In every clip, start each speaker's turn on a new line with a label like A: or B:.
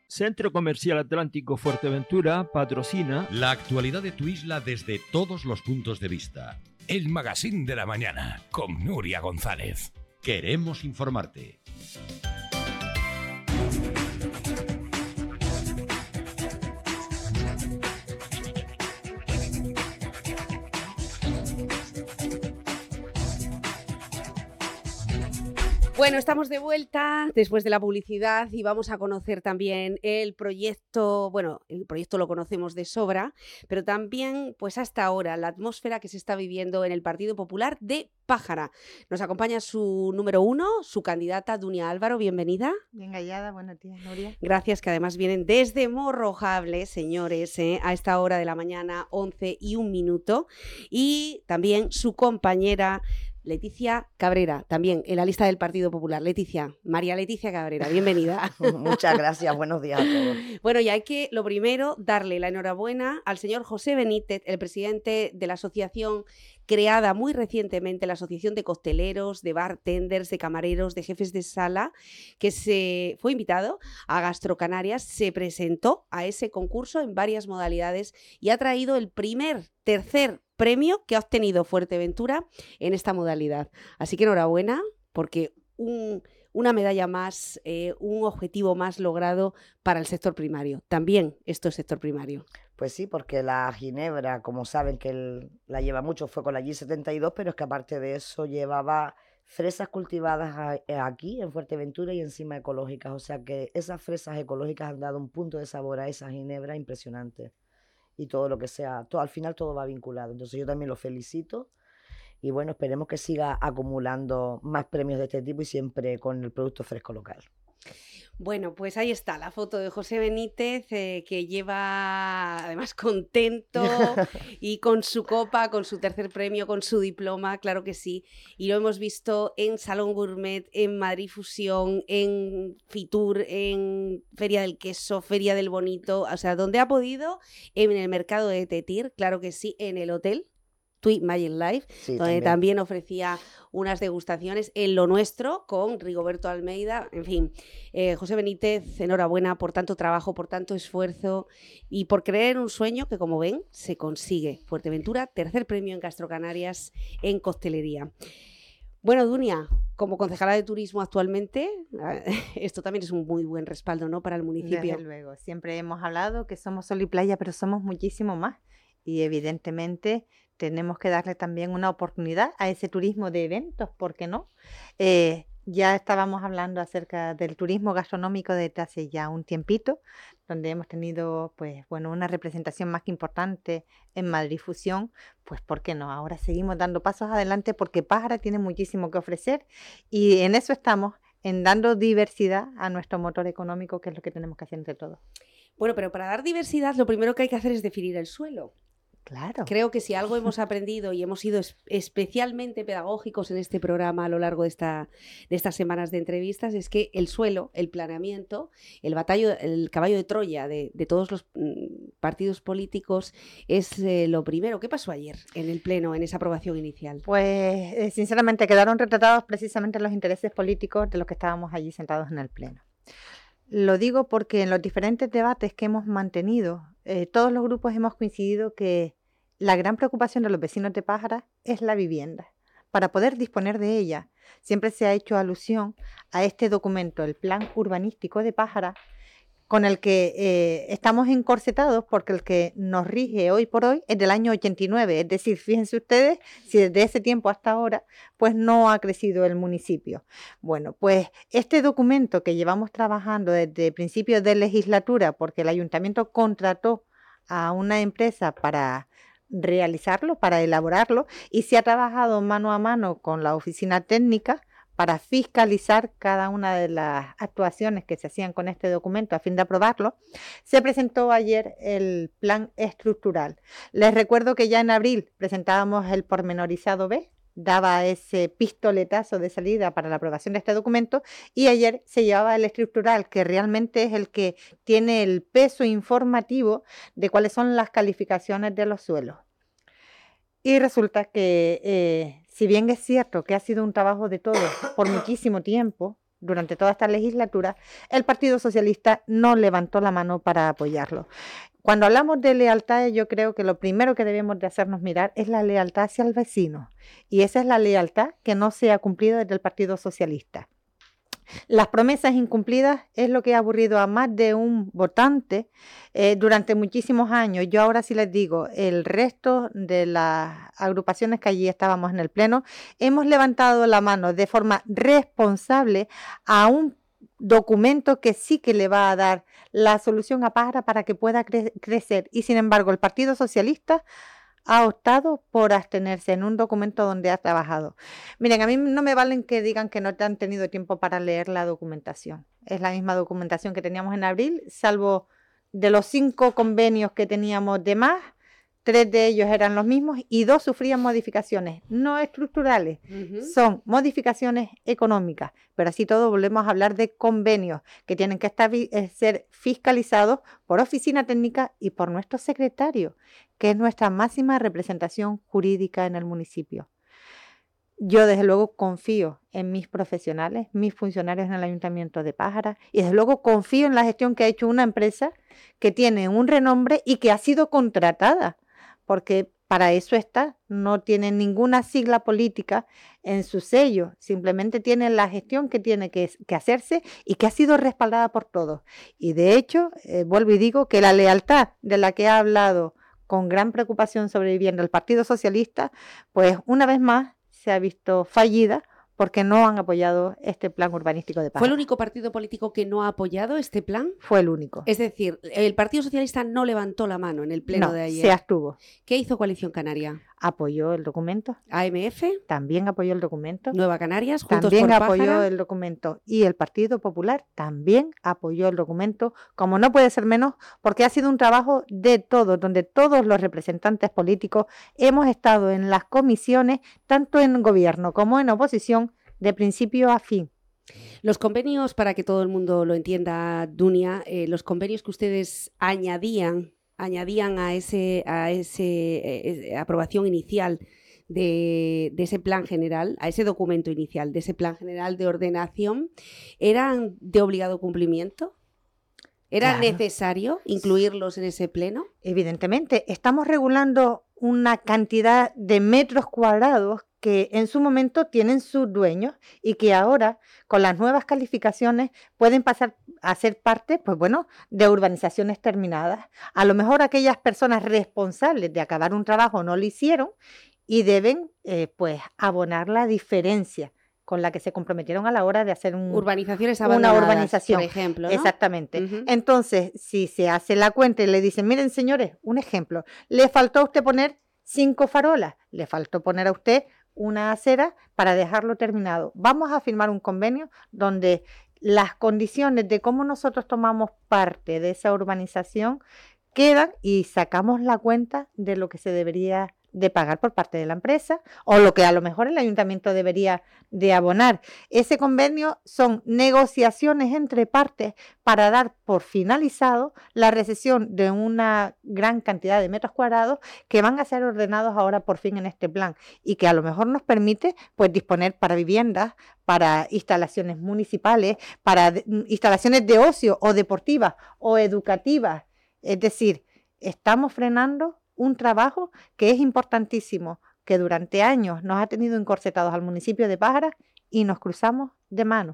A: Centro Comercial Atlántico Fuerteventura patrocina
B: la actualidad de tu isla desde todos los puntos de vista.
C: El Magazín de la Mañana con Nuria González.
B: Queremos informarte.
D: Bueno, estamos de vuelta después de la publicidad y vamos a conocer también el proyecto. Bueno, el proyecto lo conocemos de sobra, pero también, pues hasta ahora, la atmósfera que se está viviendo en el Partido Popular de Pájara. Nos acompaña su número 1, su candidata, Dunia Álvaro. Bienvenida.
E: Bien hallada, buenos días, Nuria.
D: Gracias, que además vienen desde Morrojable, señores, a esta hora de la mañana, 11:01. Y también su compañera Leticia Cabrera, también en la lista del Partido Popular. Leticia, María Leticia Cabrera, bienvenida.
F: Muchas gracias, buenos días a todos.
D: Bueno, y hay que, lo primero, darle la enhorabuena al señor José Benítez, el presidente de la asociación creada muy recientemente, la Asociación de Costeleros, de Bartenders, de Camareros, de Jefes de Sala, que se fue invitado a Gastrocanarias, se presentó a ese concurso en varias modalidades y ha traído el tercer premio que ha obtenido Fuerteventura en esta modalidad. Así que enhorabuena, porque una medalla más, un objetivo más logrado para el sector primario. También esto es sector primario.
F: Pues sí, porque la ginebra, como saben que él la lleva mucho, fue con la G72, pero es que aparte de eso llevaba fresas cultivadas aquí en Fuerteventura y encima ecológicas. O sea que esas fresas ecológicas han dado un punto de sabor a esa ginebra impresionante. Y todo lo que sea, al final todo va vinculado. Entonces yo también lo felicito y bueno, esperemos que siga acumulando más premios de este tipo y siempre con el producto fresco local.
D: Bueno, pues ahí está la foto de José Benítez, que lleva además contento y con su copa, con su tercer premio, con su diploma, claro que sí. Y lo hemos visto en Salón Gourmet, en Madrid Fusión, en Fitur, en Feria del Queso, Feria del Bonito, o sea, donde ha podido, en el mercado de Tetir, claro que sí, en el hotel Tui Magic Life, sí, donde también ofrecía unas degustaciones en Lo Nuestro con Rigoberto Almeida. En fin, José Benítez, enhorabuena por tanto trabajo, por tanto esfuerzo y por creer en un sueño que, como ven, se consigue. Fuerteventura, tercer premio en Gastrocanarias en costelería. Bueno, Dunia, como concejala de turismo actualmente, esto también es un muy buen respaldo, ¿no?, para el municipio.
E: Desde luego, siempre hemos hablado que somos sol y playa, pero somos muchísimo más. Y evidentemente tenemos que darle también una oportunidad a ese turismo de eventos, ¿por qué no? Ya estábamos hablando acerca del turismo gastronómico desde hace ya un tiempito, donde hemos tenido pues bueno, una representación más que importante en Madrid Fusión, pues ¿por qué no? Ahora seguimos dando pasos adelante porque Pájara tiene muchísimo que ofrecer y en eso estamos, en dando diversidad a nuestro motor económico, que es lo que tenemos que hacer entre todos.
D: Bueno, pero para dar diversidad lo primero que hay que hacer es definir el suelo.
E: Claro.
D: Creo que si algo hemos aprendido y hemos sido especialmente pedagógicos en este programa a lo largo de estas semanas de entrevistas es que el suelo, el planeamiento, el caballo de Troya de todos los partidos políticos es lo primero. ¿Qué pasó ayer en el Pleno, en esa aprobación inicial?
E: Pues sinceramente quedaron retratados precisamente los intereses políticos de los que estábamos allí sentados en el Pleno. Lo digo porque en los diferentes debates que hemos mantenido, todos los grupos hemos coincidido que la gran preocupación de los vecinos de Pájara es la vivienda. Para poder disponer de ella, siempre se ha hecho alusión a este documento, el Plan Urbanístico de Pájara, con el que estamos encorsetados porque el que nos rige hoy por hoy es del año 89. Es decir, fíjense ustedes si desde ese tiempo hasta ahora pues no ha crecido el municipio. Bueno, pues este documento que llevamos trabajando desde principios de legislatura, porque el ayuntamiento contrató a una empresa para realizarlo, para elaborarlo, y se ha trabajado mano a mano con la oficina técnica para fiscalizar cada una de las actuaciones que se hacían con este documento a fin de aprobarlo. Se presentó ayer el plan estructural. Les recuerdo que ya en abril presentábamos el pormenorizado B, daba ese pistoletazo de salida para la aprobación de este documento, y ayer se llevaba el estructural, que realmente es el que tiene el peso informativo de cuáles son las calificaciones de los suelos. Y resulta que, si bien es cierto que ha sido un trabajo de todos por muchísimo tiempo, durante toda esta legislatura, el Partido Socialista no levantó la mano para apoyarlo. Cuando hablamos de lealtad, yo creo que lo primero que debemos de hacernos mirar es la lealtad hacia el vecino. Y esa es la lealtad que no se ha cumplido desde el Partido Socialista. Las promesas incumplidas es lo que ha aburrido a más de un votante durante muchísimos años. Yo ahora sí les digo, el resto de las agrupaciones que allí estábamos en el Pleno, hemos levantado la mano de forma responsable a un documento que sí que le va a dar la solución a Pájara para que pueda crecer. Y sin embargo, el Partido Socialista ha optado por abstenerse en un documento donde ha trabajado. Miren, a mí no me valen que digan que no te han tenido tiempo para leer la documentación. Es la misma documentación que teníamos en abril, salvo de los 5 convenios que teníamos de más, 3 de ellos eran los mismos y 2 sufrían modificaciones, no estructurales, son modificaciones económicas, pero así todo volvemos a hablar de convenios que tienen que ser fiscalizados por oficina técnica y por nuestro secretario, que es nuestra máxima representación jurídica en el municipio. Yo desde luego confío en mis profesionales, mis funcionarios en el Ayuntamiento de Pájara y desde luego confío en la gestión que ha hecho una empresa que tiene un renombre y que ha sido contratada, porque para eso está, no tiene ninguna sigla política en su sello, simplemente tiene la gestión que tiene que hacerse y que ha sido respaldada por todos. Y de hecho, vuelvo y digo que la lealtad de la que ha hablado con gran preocupación sobre vivienda el Partido Socialista, pues una vez más se ha visto fallida porque no han apoyado este plan urbanístico de Pájara.
D: ¿Fue el único partido político que no ha apoyado este plan?
E: Fue el único.
D: Es decir, el Partido Socialista no levantó la mano en el pleno de ayer.
E: Se abstuvo.
D: ¿Qué hizo Coalición Canaria?
E: Apoyó el documento.
D: AMF.
E: También apoyó el documento.
D: Nueva Canarias, Juntos
E: también
D: por Pájara.
E: Apoyó el documento. Y el Partido Popular también apoyó el documento, como no puede ser menos, porque ha sido un trabajo de todos, donde todos los representantes políticos hemos estado en las comisiones, tanto en gobierno como en oposición, de principio a fin.
D: Los convenios, para que todo el mundo lo entienda, Dunia, los convenios que ustedes añadían a ese aprobación inicial de ese plan general, a ese documento inicial de ese plan general de ordenación, ¿eran de obligado cumplimiento? ¿Era necesario incluirlos en ese pleno?
E: Evidentemente, estamos regulando una cantidad de metros cuadrados que en su momento tienen sus dueños y que ahora, con las nuevas calificaciones, pueden pasar a ser parte, pues bueno, de urbanizaciones terminadas. A lo mejor aquellas personas responsables de acabar un trabajo no lo hicieron y deben, pues, abonar la diferencia con la que se comprometieron a la hora de hacer
D: urbanizaciones abandonadas,
E: una urbanización,
D: por ejemplo, ¿no?
E: Exactamente. Entonces, si se hace la cuenta y le dicen, miren, señores, un ejemplo, le faltó a usted poner 5 farolas, le faltó poner a usted una acera para dejarlo terminado. Vamos a firmar un convenio donde las condiciones de cómo nosotros tomamos parte de esa urbanización quedan y sacamos la cuenta de lo que se debería de pagar por parte de la empresa o lo que a lo mejor el ayuntamiento debería de abonar. Ese convenio son negociaciones entre partes para dar por finalizado la recesión de una gran cantidad de metros cuadrados que van a ser ordenados ahora por fin en este plan y que a lo mejor nos permite pues disponer para viviendas, para instalaciones municipales, para instalaciones de ocio o deportivas o educativas. Es decir, estamos frenando un trabajo que es importantísimo, que durante años nos ha tenido encorsetados al municipio de Pájara y nos cruzamos de mano.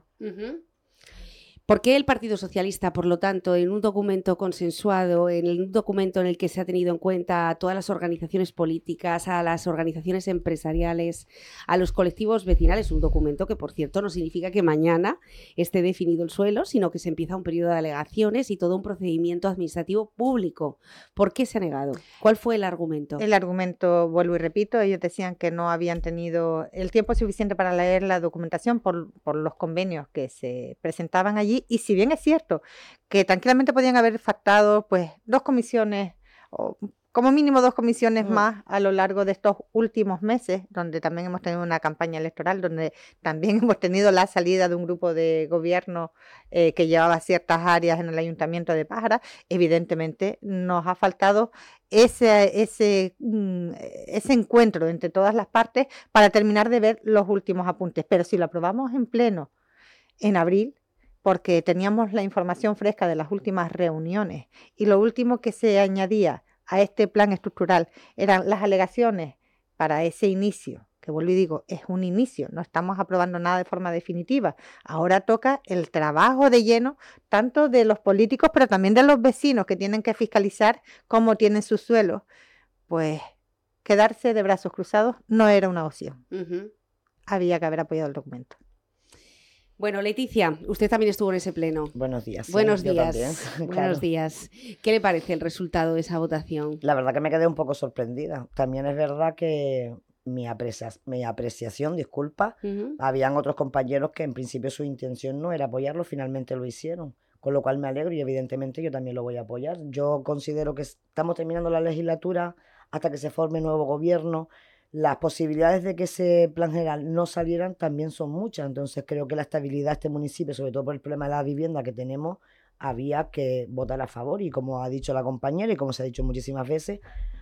D: ¿Por qué el Partido Socialista, por lo tanto, en un documento consensuado, en un documento en el que se ha tenido en cuenta a todas las organizaciones políticas, a las organizaciones empresariales, a los colectivos vecinales, un documento que, por cierto, no significa que mañana esté definido el suelo, sino que se empieza un periodo de alegaciones y todo un procedimiento administrativo público? ¿Por qué se ha negado? ¿Cuál fue el argumento?
E: El argumento, vuelvo y repito, ellos decían que no habían tenido el tiempo suficiente para leer la documentación por los convenios que se presentaban allí. Y si bien es cierto que tranquilamente podían haber faltado pues 2 comisiones o como mínimo 2 comisiones más a lo largo de estos últimos meses, donde también hemos tenido una campaña electoral, donde también hemos tenido la salida de un grupo de gobierno que llevaba ciertas áreas en el Ayuntamiento de Pájara, evidentemente nos ha faltado ese encuentro entre todas las partes para terminar de ver los últimos apuntes. Pero si lo aprobamos en pleno, en abril, porque teníamos la información fresca de las últimas reuniones y lo último que se añadía a este plan estructural eran las alegaciones para ese inicio, que vuelvo y digo, es un inicio, no estamos aprobando nada de forma definitiva. Ahora toca el trabajo de lleno, tanto de los políticos, pero también de los vecinos que tienen que fiscalizar cómo tienen sus suelos. Pues quedarse de brazos cruzados no era una opción. Había que haber apoyado el documento.
D: Bueno, Leticia, usted también estuvo en ese pleno.
F: Buenos días.
D: Buenos
F: yo
D: días.
F: también,
D: Buenos
F: claro.
D: días. ¿Qué le parece el resultado de esa votación?
F: La verdad que me quedé un poco sorprendida. También es verdad que mi apreciación, disculpa, habían otros compañeros que en principio su intención no era apoyarlo, finalmente lo hicieron. Con lo cual me alegro y evidentemente yo también lo voy a apoyar. Yo considero que estamos terminando la legislatura hasta que se forme nuevo gobierno. Las posibilidades de que ese plan general no salieran también son muchas. Entonces creo que la estabilidad de este municipio, sobre todo por el problema de la vivienda que tenemos, había que votar a favor. Y como ha dicho la compañera y como se ha dicho muchísimas veces,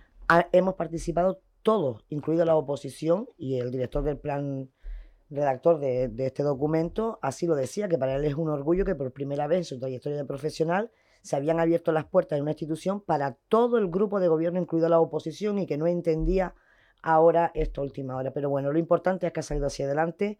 F: hemos participado todos, incluida la oposición, y el director del plan redactor de este documento así lo decía, que para él es un orgullo que por primera vez en su trayectoria de profesional se habían abierto las puertas en una institución para todo el grupo de gobierno, incluida la oposición, y que no entendía ahora esta última hora. Pero bueno, lo importante es que ha salido hacia adelante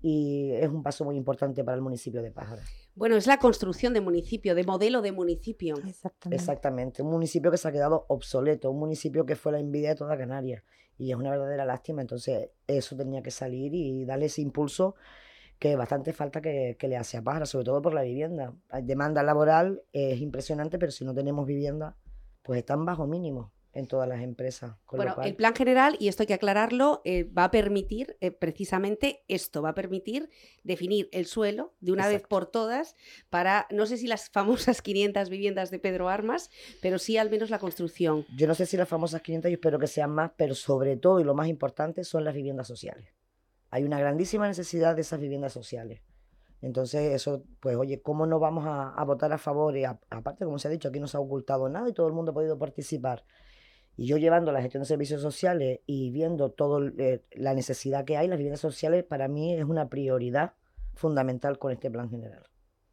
F: y es un paso muy importante para el municipio de Pájara.
D: Bueno, es la construcción de municipio, de modelo de municipio.
F: Exactamente, un municipio que se ha quedado obsoleto, un municipio que fue la envidia de toda Canarias y es una verdadera lástima. Entonces eso tenía que salir y darle ese impulso que bastante falta que le hace a Pájara, sobre todo por la vivienda. La demanda laboral es impresionante, pero si no tenemos vivienda, pues están bajo mínimo en todas las empresas.
D: Bueno, el plan general, y esto hay que aclararlo, va a permitir precisamente esto, va a permitir definir el suelo de una vez por todas para, no sé si las famosas 500 viviendas de Pedro Armas, pero sí al menos la construcción.
F: Yo no sé si las famosas 500, yo espero que sean más, pero sobre todo y lo más importante son las viviendas sociales. Hay una grandísima necesidad de esas viviendas sociales. Entonces eso, pues oye, ¿cómo no vamos a votar a favor? Y aparte, como se ha dicho, aquí no se ha ocultado nada y todo el mundo ha podido participar. Y yo llevando la gestión de servicios sociales y viendo toda la necesidad que hay, las viviendas sociales para mí es una prioridad fundamental con este plan general.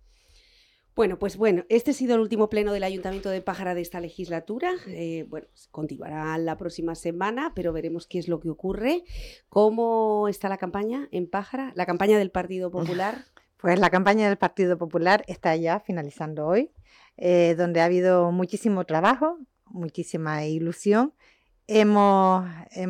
D: Bueno, pues bueno, este ha sido el último pleno del Ayuntamiento de Pájara de esta legislatura. Bueno, continuará la próxima semana, pero veremos qué es lo que ocurre. ¿Cómo está la campaña en Pájara? ¿La campaña del Partido Popular?
E: Pues la campaña del Partido Popular está ya finalizando hoy, donde ha habido muchísimo trabajo, muchísima ilusión. Hemos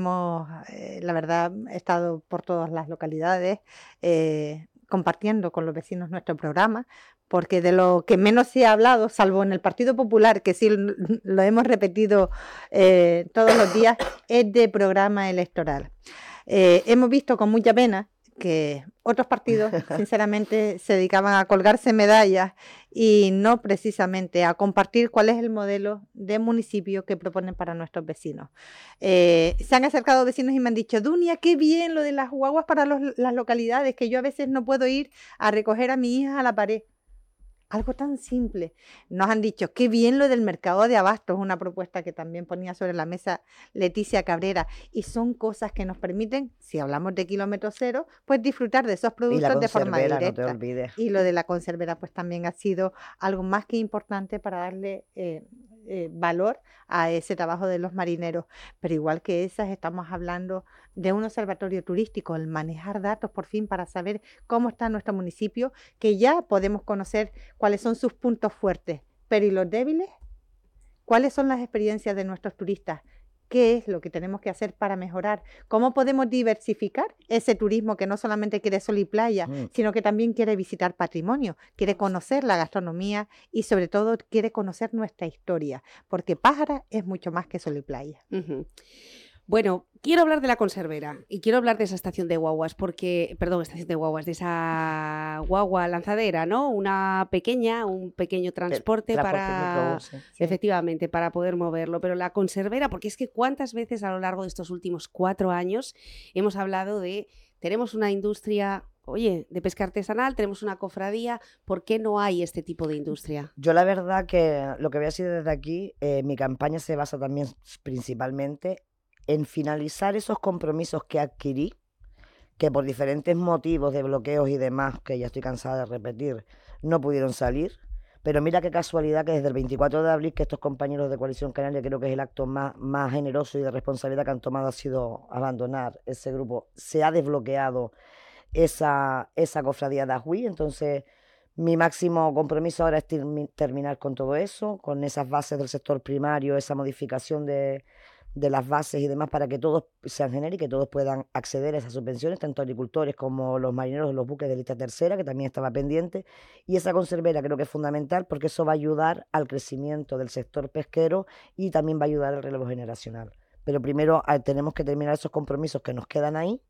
E: la verdad, estado por todas las localidades compartiendo con los vecinos nuestro programa, porque de lo que menos se ha hablado, salvo en el Partido Popular, que sí lo hemos repetido todos los días, es de programa electoral. Hemos visto con mucha pena que otros partidos, sinceramente, se dedicaban a colgarse medallas y no precisamente a compartir cuál es el modelo de municipio que proponen para nuestros vecinos. Se han acercado vecinos y me han dicho, Dunia, qué bien lo de las guaguas para las localidades, que yo a veces no puedo ir a recoger a mi hija a la pared. Algo tan simple. Nos han dicho, qué bien lo del mercado de abastos, una propuesta que también ponía sobre la mesa Leticia Cabrera. Y son cosas que nos permiten, si hablamos de kilómetro cero, pues disfrutar de esos productos de forma directa.
F: No te olvides.
E: Y lo de la conservera pues también ha sido algo más que importante para darle valor a ese trabajo de los marineros. Pero igual que esas, estamos hablando de un observatorio turístico, el manejar datos por fin para saber cómo está nuestro municipio, que ya podemos conocer cuáles son sus puntos fuertes, pero ¿y los débiles? ¿Cuáles son las experiencias de nuestros turistas? ¿Qué es lo que tenemos que hacer para mejorar? ¿Cómo podemos diversificar ese turismo que no solamente quiere sol y playa, sino que también quiere visitar patrimonio, quiere conocer la gastronomía y sobre todo quiere conocer nuestra historia? Porque Pájara es mucho más que sol y playa.
D: Bueno, quiero hablar de la conservera y quiero hablar de esa estación de guaguas, de esa guagua lanzadera, ¿no? Un pequeño transporte para, efectivamente, para poder moverlo. Pero la conservera, porque es que cuántas veces a lo largo de estos últimos 4 años hemos hablado de, tenemos una industria, oye, de pesca artesanal, tenemos una cofradía, ¿por qué no hay este tipo de industria?
F: Yo la verdad que lo que voy a decir desde aquí, mi campaña se basa también principalmente en finalizar esos compromisos que adquirí, que por diferentes motivos de bloqueos y demás, que ya estoy cansada de repetir, no pudieron salir. Pero mira qué casualidad que desde el 24 de abril, que estos compañeros de Coalición Canaria, creo que es el acto más generoso y de responsabilidad que han tomado, ha sido abandonar ese grupo. Se ha desbloqueado esa cofradía de Ajuí. Entonces, mi máximo compromiso ahora es terminar con todo eso, con esas bases del sector primario, esa modificación de las bases y demás, para que todos sean genéricos y que todos puedan acceder a esas subvenciones, tanto agricultores como los marineros de los buques de lista tercera, que también estaba pendiente. Y esa conservera creo que es fundamental, porque eso va a ayudar al crecimiento del sector pesquero y también va a ayudar al relevo generacional. Pero primero tenemos que terminar esos compromisos que nos quedan ahí,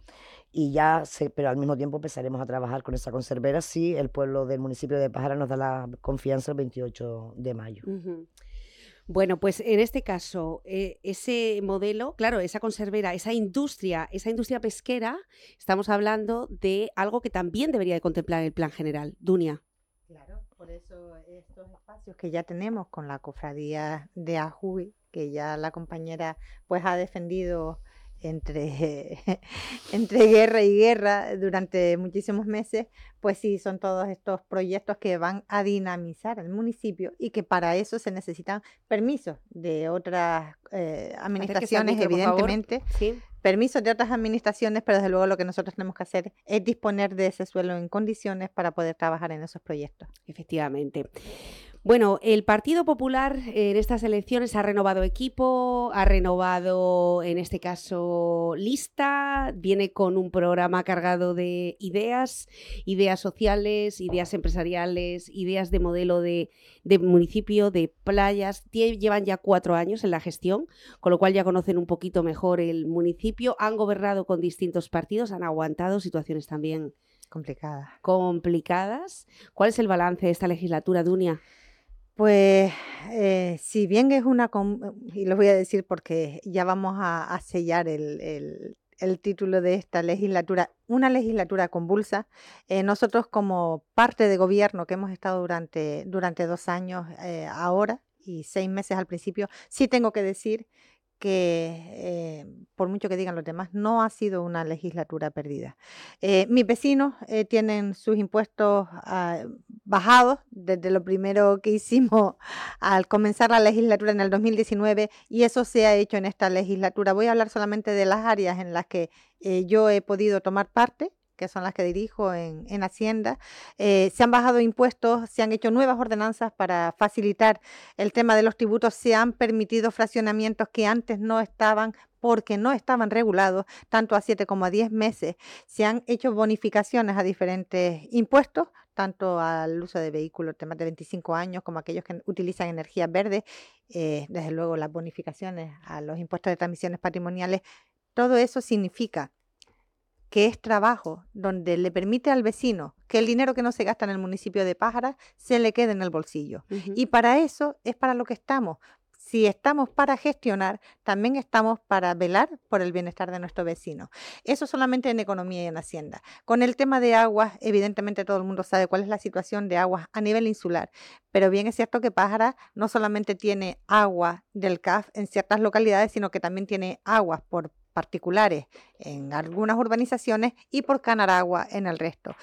F: pero al mismo tiempo empezaremos a trabajar con esa conservera si el pueblo del municipio de Pájara nos da la confianza el 28 de mayo.
D: Uh-huh. Bueno, pues en este caso, ese modelo, claro, esa conservera, esa industria pesquera, estamos hablando de algo que también debería de contemplar el plan general. Dunia.
E: Claro, por eso estos espacios que ya tenemos con la cofradía de Ajuy, que ya la compañera pues ha defendido entre guerra y guerra durante muchísimos meses, pues sí, son todos estos proyectos que van a dinamizar el municipio y que para eso se necesitan permisos de otras administraciones, evidentemente. Sí. Permisos de otras administraciones, pero desde luego lo que nosotros tenemos que hacer es disponer de ese suelo en condiciones para poder trabajar en esos proyectos.
D: Efectivamente. Bueno, el Partido Popular en estas elecciones ha renovado equipo, ha renovado, en este caso, lista, viene con un programa cargado de ideas sociales, ideas empresariales, ideas de modelo de municipio, de playas. Llevan ya 4 años en la gestión, con lo cual ya conocen un poquito mejor el municipio, han gobernado con distintos partidos, han aguantado situaciones también complicadas. ¿Cuál es el balance de esta legislatura, Dunia?
E: Pues si bien es y lo voy a decir porque ya vamos a sellar el título de esta legislatura, una legislatura convulsa, nosotros como parte de gobierno que hemos estado durante 2 años ahora y 6 meses al principio, sí tengo que decir que por mucho que digan los demás, no ha sido una legislatura perdida. Mis vecinos tienen sus impuestos bajados desde lo primero que hicimos al comenzar la legislatura en el 2019 y eso se ha hecho en esta legislatura. Voy a hablar solamente de las áreas en las que yo he podido tomar parte, que son las que dirijo en Hacienda. Se han bajado impuestos, se han hecho nuevas ordenanzas para facilitar el tema de los tributos, se han permitido fraccionamientos que antes no estaban porque no estaban regulados, tanto a 7 como a 10 meses. Se han hecho bonificaciones a diferentes impuestos, tanto al uso de vehículos de más de 25 años como aquellos que utilizan energías verdes, desde luego las bonificaciones a los impuestos de transmisiones patrimoniales. Todo eso significa que es trabajo donde le permite al vecino que el dinero que no se gasta en el municipio de Pájara se le quede en el bolsillo. Uh-huh. Y para eso es para lo que estamos. Si estamos para gestionar, también estamos para velar por el bienestar de nuestros vecinos. Eso solamente en economía y en Hacienda. Con el tema de aguas, evidentemente todo el mundo sabe cuál es la situación de aguas a nivel insular, pero bien es cierto que Pájara no solamente tiene agua del CAF en ciertas localidades, sino que también tiene aguas por particulares en algunas urbanizaciones y por Canaragua en el resto.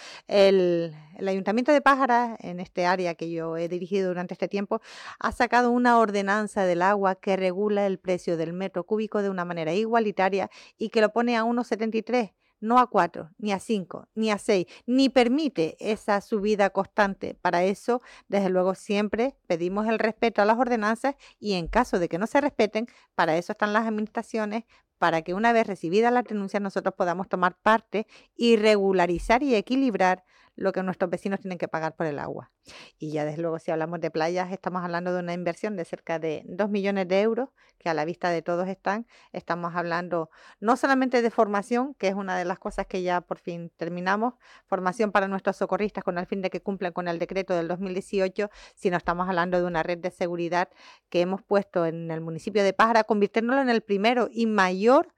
E: El Ayuntamiento de Pájara, en este área que yo he dirigido durante este tiempo, ha sacado una ordenanza del agua que regula el precio del metro cúbico de una manera igualitaria y que lo pone a 1,73, no a 4, ni a 5, ni a 6, ni permite esa subida constante. Para eso, desde luego, siempre pedimos el respeto a las ordenanzas y en caso de que no se respeten, para eso están las administraciones, para que una vez recibidas las denuncias nosotros podamos tomar parte y regularizar y equilibrar lo que nuestros vecinos tienen que pagar por el agua. Y ya desde luego si hablamos de playas estamos hablando de una inversión de cerca de 2 millones de euros que a la vista de todos estamos hablando no solamente de formación, que es una de las cosas que ya por fin terminamos, formación para nuestros socorristas con el fin de que cumplan con el decreto del 2018, sino estamos hablando de una red de seguridad que hemos puesto en el municipio de Pájara, convirtiéndolo en el primero y mayor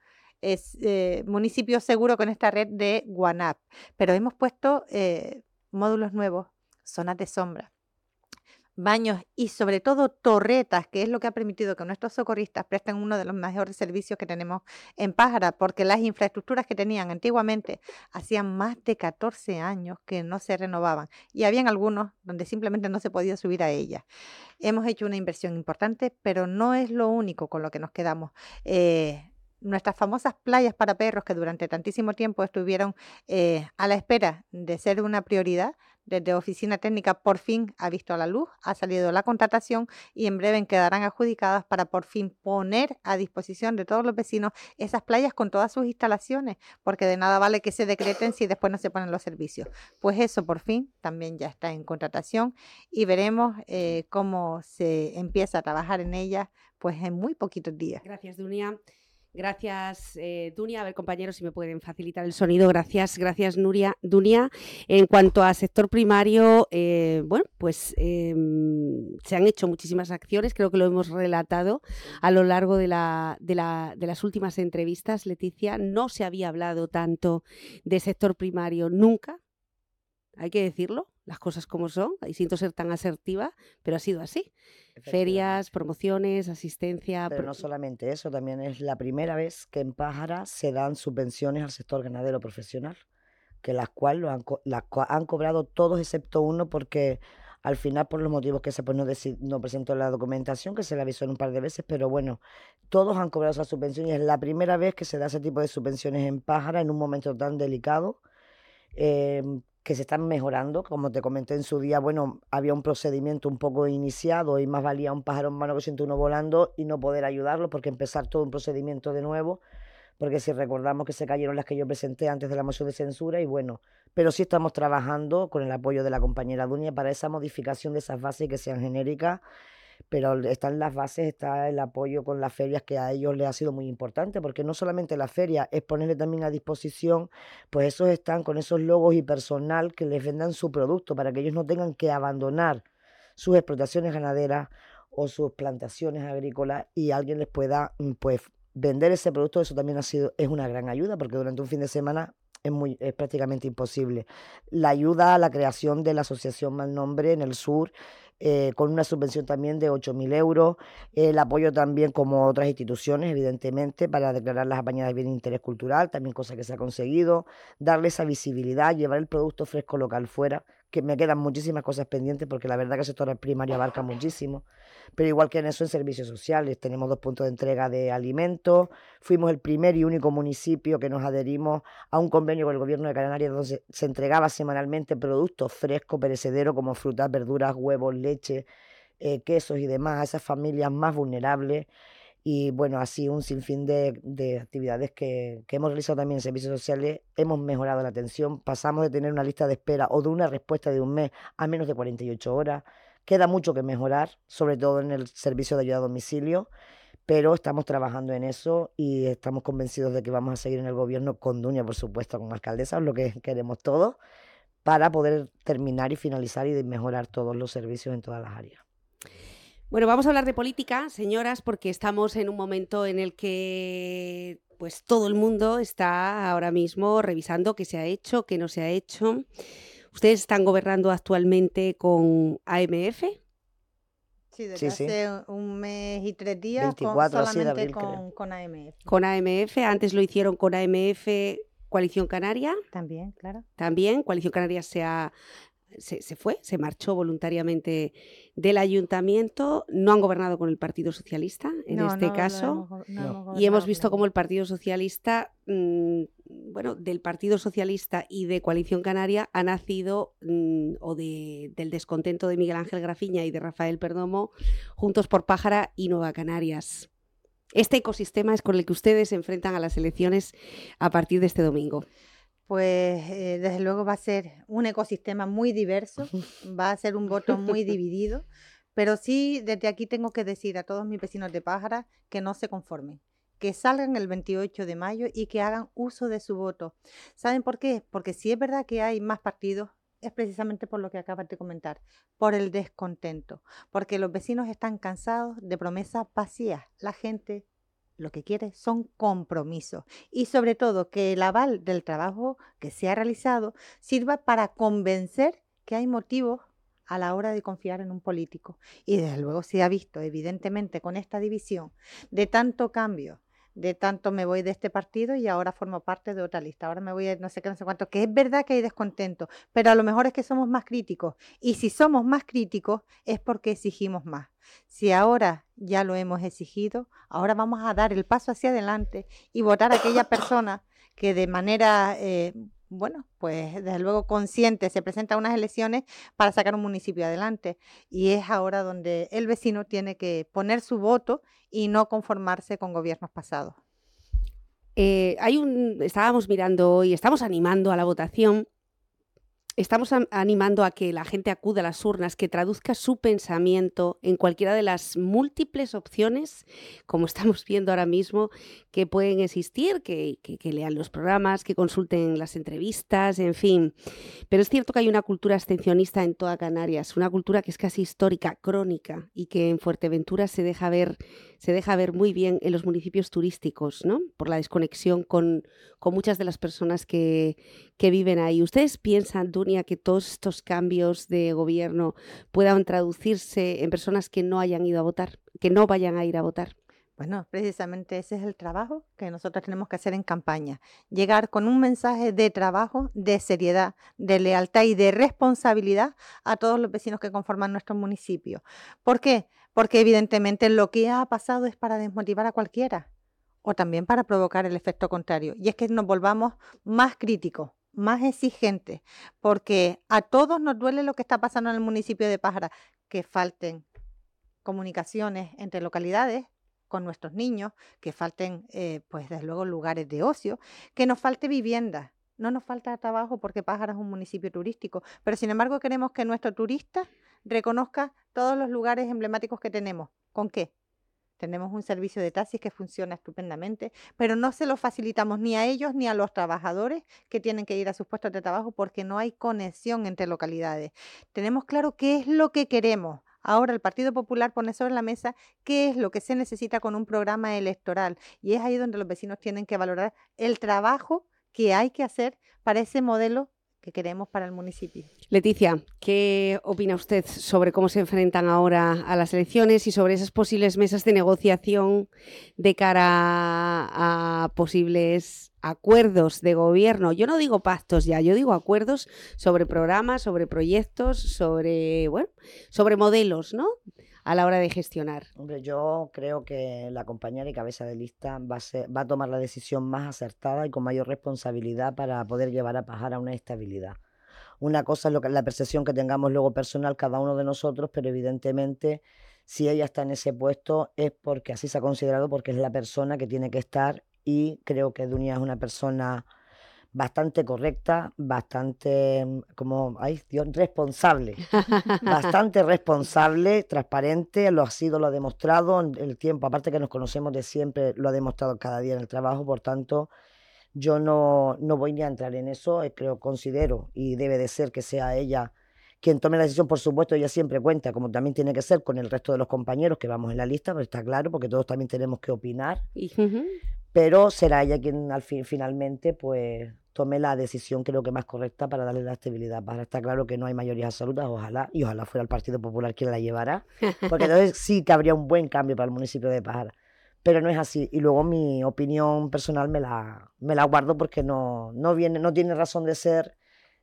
E: municipio seguro con esta red de Guanap, pero hemos puesto módulos nuevos, zonas de sombra, baños y sobre todo torretas, que es lo que ha permitido que nuestros socorristas presten uno de los mejores servicios que tenemos en Pájara, porque las infraestructuras que tenían antiguamente hacían más de 14 años que no se renovaban y habían algunos donde simplemente no se podía subir a ellas. Hemos hecho una inversión importante, pero no es lo único con lo que nos quedamos. Nuestras famosas playas para perros, que durante tantísimo tiempo estuvieron a la espera de ser una prioridad, desde Oficina Técnica por fin ha visto la luz, ha salido la contratación y en breve quedarán adjudicadas para por fin poner a disposición de todos los vecinos esas playas con todas sus instalaciones, porque de nada vale que se decreten si después no se ponen los servicios. Pues eso por fin también ya está en contratación y veremos cómo se empieza a trabajar en ella pues en muy poquitos días.
D: Gracias, Dunia. Gracias, Dunia. A ver, compañeros, si me pueden facilitar el sonido. Gracias, Dunia. En cuanto a sector primario, bueno, pues se han hecho muchísimas acciones, creo que lo hemos relatado a lo largo de las últimas entrevistas, Leticia. No se había hablado tanto de sector primario nunca, hay que decirlo, las cosas como son, y siento ser tan asertiva, pero ha sido así. Ferias, promociones, asistencia...
F: Pero no solamente eso, también es la primera vez que en Pájara se dan subvenciones al sector ganadero profesional, que las cuales han cobrado todos excepto uno, porque al final, por los motivos que se no presentó la documentación, que se le avisó en un par de veces, pero bueno, todos han cobrado esa subvención y es la primera vez que se da ese tipo de subvenciones en Pájara en un momento tan delicado. Que se están mejorando, como te comenté en su día, bueno, había un procedimiento un poco iniciado y más valía un pájaro en mano que 101 volando y no poder ayudarlo, porque empezar todo un procedimiento de nuevo, porque si recordamos que se cayeron las que yo presenté antes de la moción de censura y bueno, pero sí estamos trabajando con el apoyo de la compañera Dunia para esa modificación de esas bases y que sean genéricas, pero están las bases, está el apoyo con las ferias, que a ellos les ha sido muy importante, porque no solamente la feria, es ponerle también a disposición, pues esos están con esos logos y personal que les vendan su producto, para que ellos no tengan que abandonar sus explotaciones ganaderas o sus plantaciones agrícolas y alguien les pueda pues vender ese producto. Eso también es una gran ayuda, porque durante un fin de semana es prácticamente imposible. La ayuda a la creación de la Asociación Malnombre en el sur, con una subvención también de 8.000 euros, el apoyo también como otras instituciones, evidentemente, para declarar las apañadas de bien de interés cultural, también cosa que se ha conseguido, darle esa visibilidad, llevar el producto fresco local fuera, que me quedan muchísimas cosas pendientes, porque la verdad que el sector primario abarca muchísimo, pero igual que en eso, en servicios sociales, tenemos 2 puntos de entrega de alimentos, fuimos el primer y único municipio que nos adherimos a un convenio con el Gobierno de Canarias, donde se entregaba semanalmente productos frescos, perecederos, como frutas, verduras, huevos, leche, quesos y demás, a esas familias más vulnerables. Y bueno, así un sinfín de actividades que hemos realizado también en servicios sociales. Hemos mejorado la atención, pasamos de tener una lista de espera o de una respuesta de un mes a menos de 48 horas. Queda mucho que mejorar, sobre todo en el servicio de ayuda a domicilio, pero estamos trabajando en eso y estamos convencidos de que vamos a seguir en el gobierno con Dunia, por supuesto, con alcaldesa, lo que queremos todos, para poder terminar y finalizar y mejorar todos los servicios en todas las áreas.
D: Bueno, vamos a hablar de política, señoras, porque estamos en un momento en el que pues todo el mundo está ahora mismo revisando qué se ha hecho, qué no se ha hecho. Ustedes están gobernando actualmente con AMF.
E: Sí, desde hace un mes y 3 días
F: 24
E: solamente
F: de abril,
E: con AMF.
D: Con AMF, antes lo hicieron con AMF Coalición Canaria.
E: También, claro.
D: También, Coalición Canaria se marchó voluntariamente del ayuntamiento. No han gobernado con el Partido Socialista en este caso. Y hemos visto cómo el Partido Socialista, del Partido Socialista y de Coalición Canaria ha nacido, del descontento de Miguel Ángel Grafiña y de Rafael Perdomo, Juntos por Pájara y Nueva Canarias. Este ecosistema es con el que ustedes se enfrentan a las elecciones a partir de este domingo.
E: Pues desde luego va a ser un ecosistema muy diverso, va a ser un voto muy dividido, pero sí desde aquí tengo que decir a todos mis vecinos de Pájara que no se conformen, que salgan el 28 de mayo y que hagan uso de su voto. ¿Saben por qué? Porque si es verdad que hay más partidos, es precisamente por lo que acabas de comentar, por el descontento, porque los vecinos están cansados de promesas vacías. La gente lo que quiere son compromisos y sobre todo que el aval del trabajo que se ha realizado sirva para convencer que hay motivos a la hora de confiar en un político. Y desde luego se ha visto, evidentemente, con esta división de tanto cambio, de tanto me voy de este partido y ahora formo parte de otra lista, ahora me voy a no sé qué, no sé cuánto, que es verdad que hay descontento, pero a lo mejor es que somos más críticos. Y si somos más críticos es porque exigimos más. Si ahora ya lo hemos exigido, ahora vamos a dar el paso hacia adelante y votar a aquella persona que de manera, bueno, pues desde luego consciente se presenta a unas elecciones para sacar un municipio adelante. Y es ahora donde el vecino tiene que poner su voto y no conformarse con gobiernos pasados.
D: Estábamos mirando hoy, estamos animando a la votación. Estamos animando a que la gente acuda a las urnas, que traduzca su pensamiento en cualquiera de las múltiples opciones, como estamos viendo ahora mismo, que pueden existir, que lean los programas, que consulten las entrevistas, en fin. Pero es cierto que hay una cultura abstencionista en toda Canarias, una cultura que es casi histórica, crónica, y que en Fuerteventura se deja ver muy bien en los municipios turísticos, ¿no? Por la desconexión con muchas de las personas que viven ahí. ¿Ustedes piensan, Dunia, que todos estos cambios de gobierno puedan traducirse en personas que no hayan ido a votar, que no vayan a ir a votar?
E: Bueno, precisamente ese es el trabajo que nosotros tenemos que hacer en campaña. Llegar con un mensaje de trabajo, de seriedad, de lealtad y de responsabilidad a todos los vecinos que conforman nuestro municipio. ¿Por qué? Porque evidentemente lo que ha pasado es para desmotivar a cualquiera o también para provocar el efecto contrario. Y es que nos volvamos más críticos, más exigentes, porque a todos nos duele lo que está pasando en el municipio de Pájara, que falten comunicaciones entre localidades con nuestros niños, que falten, pues desde luego, lugares de ocio, que nos falte vivienda. No nos falta trabajo porque Pájara es un municipio turístico, pero sin embargo queremos que nuestro turista reconozca todos los lugares emblemáticos que tenemos. ¿Con qué? Tenemos un servicio de taxis que funciona estupendamente, pero no se lo facilitamos ni a ellos ni a los trabajadores que tienen que ir a sus puestos de trabajo porque no hay conexión entre localidades. Tenemos claro qué es lo que queremos. Ahora el Partido Popular pone sobre la mesa qué es lo que se necesita con un programa electoral y es ahí donde los vecinos tienen que valorar el trabajo que hay que hacer para ese modelo que queremos para el municipio.
D: Leticia, ¿qué opina usted sobre cómo se enfrentan ahora a las elecciones y sobre esas posibles mesas de negociación de cara a posibles acuerdos de gobierno? Yo no digo pactos ya, yo digo acuerdos sobre programas, sobre proyectos, sobre modelos, ¿no?, a la hora de gestionar.
F: Hombre, yo creo que la compañera y cabeza de lista va a tomar la decisión más acertada y con mayor responsabilidad para poder llevar a Pájara a una estabilidad. Una cosa es la percepción que tengamos luego personal cada uno de nosotros, pero evidentemente si ella está en ese puesto es porque así se ha considerado, porque es la persona que tiene que estar y creo que Dunia es una persona bastante correcta, bastante, responsable, bastante responsable, transparente, lo ha demostrado en el tiempo, aparte que nos conocemos de siempre, lo ha demostrado cada día en el trabajo, por tanto, yo no voy ni a entrar en eso, considero, y debe de ser que sea ella quien tome la decisión, por supuesto, ella siempre cuenta, como también tiene que ser con el resto de los compañeros que vamos en la lista, pero está claro, porque todos también tenemos que opinar, pero será ella quien finalmente, pues, tome la decisión creo que más correcta para darle la estabilidad. Está claro que no hay mayorías absolutas, ojalá fuera el Partido Popular quien la llevara, porque entonces sí que habría un buen cambio para el municipio de Pájara, pero no es así. Y luego mi opinión personal me la guardo porque no tiene razón de ser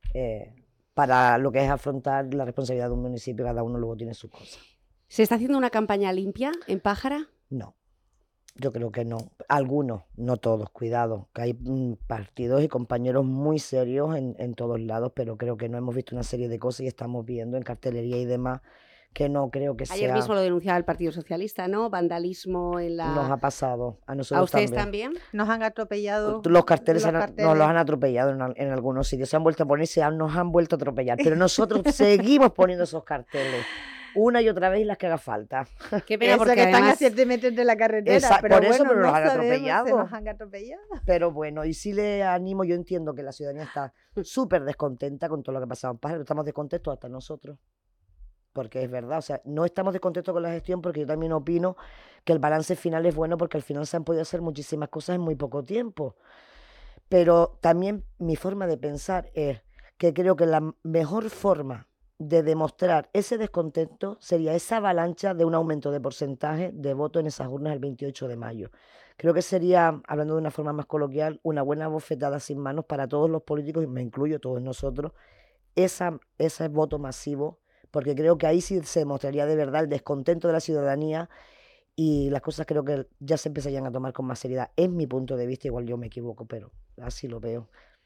F: para lo que es afrontar la responsabilidad de un municipio, cada uno luego tiene sus cosas.
D: ¿Se está haciendo una campaña limpia en Pájara?
F: No. Yo creo que no. Algunos, no todos, cuidado, que hay partidos y compañeros muy serios en todos lados, pero creo que no hemos visto una serie de cosas y estamos viendo en cartelería y demás que no creo que sea...
D: Ayer mismo lo denunciaba el Partido Socialista, ¿no? Vandalismo en la...
F: Nos ha pasado, a nosotros
D: ¿A ustedes también?
E: Nos han atropellado.
F: Los carteles nos los han atropellado en algunos sitios, se han vuelto a poner y nos han vuelto a atropellar, pero nosotros seguimos poniendo esos carteles. Una y otra vez y las que haga falta.
D: Qué pena, porque
E: que
D: además...
E: están a 7 metros de la carretera. Pero
F: por eso,
E: bueno,
F: pero
E: no
F: nos han
E: sabemos,
F: atropellado.
E: se nos han atropellado.
F: Pero bueno, y sí le animo, yo entiendo que la ciudadanía está súper descontenta con todo lo que ha pasado en Pájara, estamos descontentos hasta nosotros. Porque es verdad, o sea, no estamos descontentos con la gestión porque yo también opino que el balance final es bueno porque al final se han podido hacer muchísimas cosas en muy poco tiempo. Pero también mi forma de pensar es que creo que la mejor forma de demostrar ese descontento sería esa avalancha de un aumento de porcentaje de voto en esas urnas el 28 de mayo. Creo que sería, hablando de una forma más coloquial, una buena bofetada sin manos para todos los políticos, y me incluyo, todos nosotros, ese voto masivo, porque creo que ahí sí se demostraría de verdad el descontento de la ciudadanía y las cosas creo que ya se empezarían a tomar con más seriedad. Es mi punto de vista, igual yo me equivoco, pero así lo veo.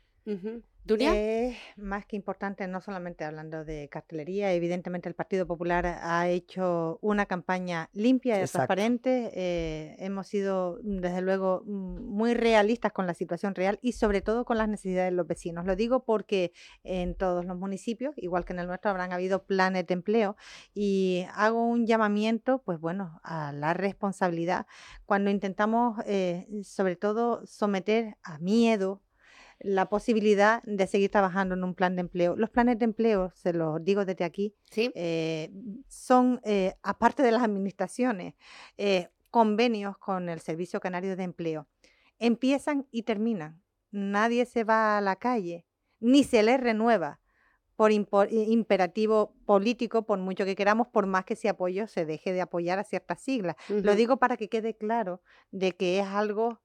D: ¿Dunia?
E: Es más que importante, no solamente hablando de cartelería, evidentemente el Partido Popular ha hecho una campaña limpia y
F: Exacto.
E: transparente. Hemos sido, desde luego, muy realistas con la situación real y sobre todo con las necesidades de los vecinos. Lo digo porque en todos los municipios, igual que en el nuestro, habrán habido planes de empleo y hago un llamamiento, pues bueno, a la responsabilidad cuando intentamos, sobre todo, someter a miedo la posibilidad de seguir trabajando en un plan de empleo. Los planes de empleo, se los digo desde aquí,
D: ¿Sí?
E: son, aparte de las administraciones, convenios con el Servicio Canario de Empleo. Empiezan y terminan. Nadie se va a la calle, ni se les renueva por imperativo político, por mucho que queramos, por más que ese apoyo se deje de apoyar a ciertas siglas. Lo digo para que quede claro de que es algo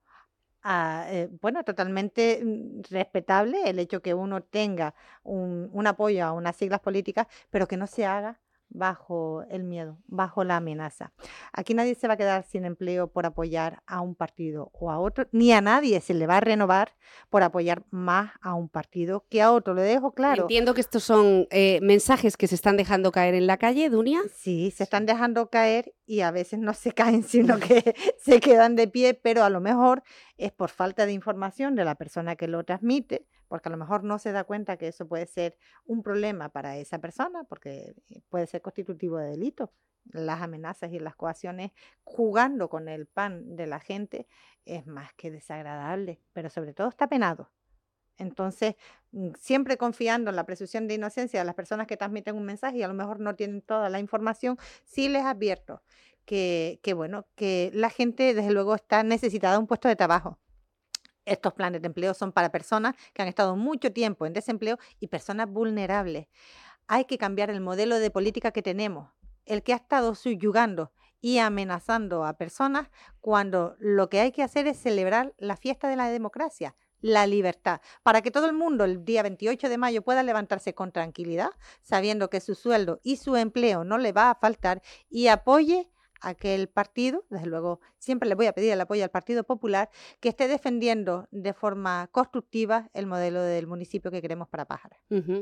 E: bueno, totalmente respetable el hecho que uno tenga un apoyo a unas siglas políticas, pero que no se haga bajo el miedo, bajo la amenaza. Aquí nadie se va a quedar sin empleo por apoyar a un partido o a otro, ni a nadie se le va a renovar por apoyar más a un partido que a otro. Lo dejo claro.
D: Entiendo que estos son mensajes que se están dejando caer en la calle, Dunia.
E: Sí, se están dejando caer y a veces no se caen, sino que se quedan de pie, pero a lo mejor es por falta de información de la persona que lo transmite, porque a lo mejor no se da cuenta que eso puede ser un problema para esa persona, porque puede ser constitutivo de delito. Las amenazas y las coacciones jugando con el pan de la gente es más que desagradable, pero sobre todo está penado. Entonces, siempre confiando en la presunción de inocencia de las personas que transmiten un mensaje y a lo mejor no tienen toda la información, sí les advierto que bueno, que la gente desde luego está necesitada de un puesto de trabajo. Estos planes de empleo son para personas que han estado mucho tiempo en desempleo y personas vulnerables. Hay que cambiar el modelo de política que tenemos, el que ha estado subyugando y amenazando a personas cuando lo que hay que hacer es celebrar la fiesta de la democracia, la libertad, para que todo el mundo el día 28 de mayo pueda levantarse con tranquilidad, sabiendo que su sueldo y su empleo no le va a faltar y apoye a que el partido, desde luego siempre le voy a pedir el apoyo al Partido Popular, que esté defendiendo de forma constructiva el modelo del municipio que queremos para Pájara.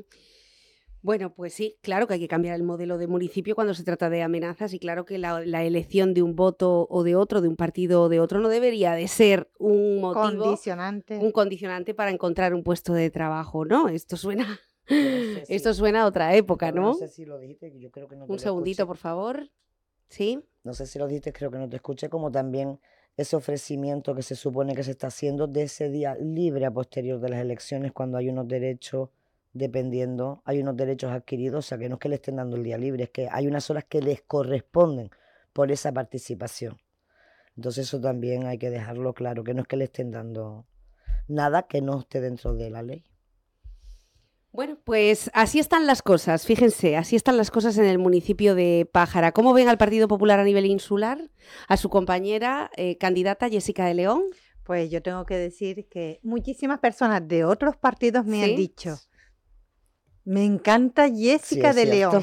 D: Bueno, pues sí, claro que hay que cambiar el modelo de municipio cuando se trata de amenazas y claro que la elección de un voto o de otro, de un partido o de otro, no debería de ser un motivo, un condicionante para encontrar un puesto de trabajo, ¿no? Esto suena, esto suena a otra época, ¿no?
F: No sé si lo dijiste, yo creo que no te
D: Un segundito, por favor. ¿Sí?
F: No sé si lo dijiste, creo que no te escuché, como también ese ofrecimiento que se supone que se está haciendo de ese día libre a posterior de las elecciones, cuando hay unos derechos, dependiendo, hay unos derechos adquiridos, o sea, que no es que le estén dando el día libre, es que hay unas horas que les corresponden por esa participación. Entonces eso también hay que dejarlo claro, que no es que le estén dando nada que no esté dentro de la ley.
D: Bueno, pues así están las cosas, fíjense, así están las cosas en el municipio de Pájara. ¿Cómo ven al Partido Popular a nivel insular? A su compañera candidata Jessica de León.
E: Pues yo tengo que decir que muchísimas personas de otros partidos me han dicho, me encanta Jessica de León.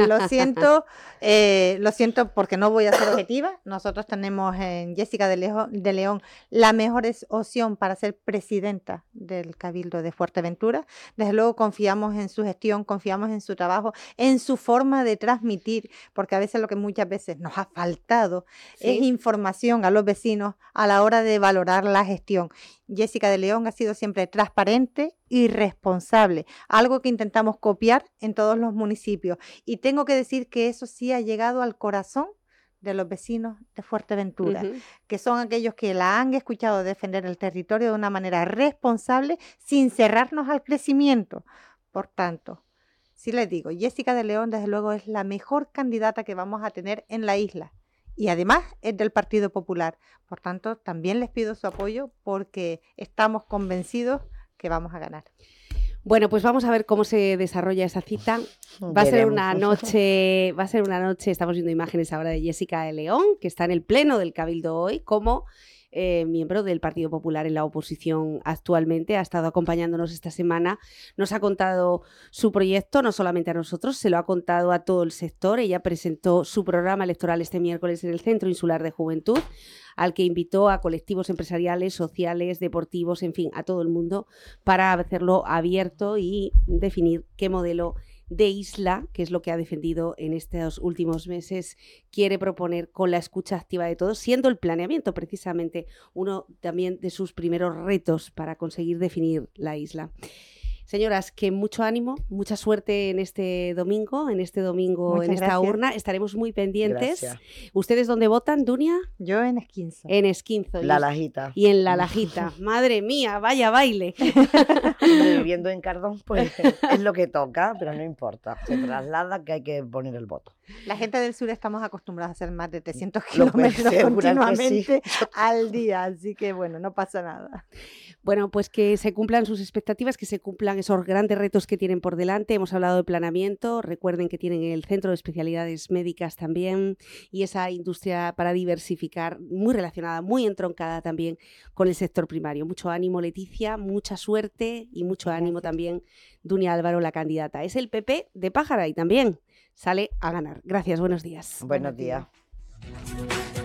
E: Lo siento porque no voy a ser objetiva. Nosotros tenemos en Jessica de León la mejor opción para ser presidenta del Cabildo de Fuerteventura. Desde luego confiamos en su gestión, confiamos en su trabajo, en su forma de transmitir, porque a veces lo que muchas veces nos ha faltado es información a los vecinos a la hora de valorar la gestión. Jessica de León ha sido siempre transparente y responsable, algo que intentamos copiar en todos los municipios. Y tengo que decir que eso sí ha llegado al corazón de los vecinos de Fuerteventura, que son aquellos que la han escuchado defender el territorio de una manera responsable, sin cerrarnos al crecimiento. Por tanto, sí les digo, Jessica de León desde luego es la mejor candidata que vamos a tener en la isla. Y además es del Partido Popular. Por tanto, también les pido su apoyo porque estamos convencidos que vamos a ganar.
D: Bueno, pues vamos a ver cómo se desarrolla esa cita. Va a ser una noche, estamos viendo imágenes ahora de Jessica de León, que está en el pleno del Cabildo hoy, como miembro del Partido Popular en la oposición actualmente. Ha estado acompañándonos esta semana, nos ha contado su proyecto, no solamente a nosotros, se lo ha contado a todo el sector. Ella presentó su programa electoral este miércoles en el Centro Insular de Juventud, al que invitó a colectivos empresariales, sociales, deportivos, en fin, a todo el mundo, para hacerlo abierto y definir qué modelo de isla, que es lo que ha defendido en estos últimos meses, quiere proponer con la escucha activa de todos, siendo el planeamiento precisamente uno también de sus primeros retos para conseguir definir la isla. Señoras, que mucho ánimo, mucha suerte en este domingo, en esta
E: gracias.
D: urna. Estaremos muy pendientes.
F: Gracias.
D: ¿Ustedes dónde votan, Dunia?
E: Yo en Esquinzo.
D: En Esquinzo.
F: La Lajita.
D: Y en La Lajita. Madre mía, vaya baile.
F: Hombre, viviendo en Cardón, pues es lo que toca, pero no importa. Se traslada que hay que poner el voto.
E: La gente del sur estamos acostumbrados a hacer más de 300
F: Lo puedes
E: kilómetros
F: asegurar que sí.
E: continuamente al día, así que bueno, no pasa nada.
D: Bueno, pues que se cumplan sus expectativas, que se cumplan esos grandes retos que tienen por delante. Hemos hablado de planeamiento, recuerden que tienen el Centro de Especialidades Médicas también y esa industria para diversificar, muy relacionada, muy entroncada también con el sector primario. Mucho ánimo, Leticia, mucha suerte y mucho ánimo también, Dunia Álvaro, la candidata. Es el PP de Pájara y también sale a ganar. Gracias, buenos días.
F: Buenos días.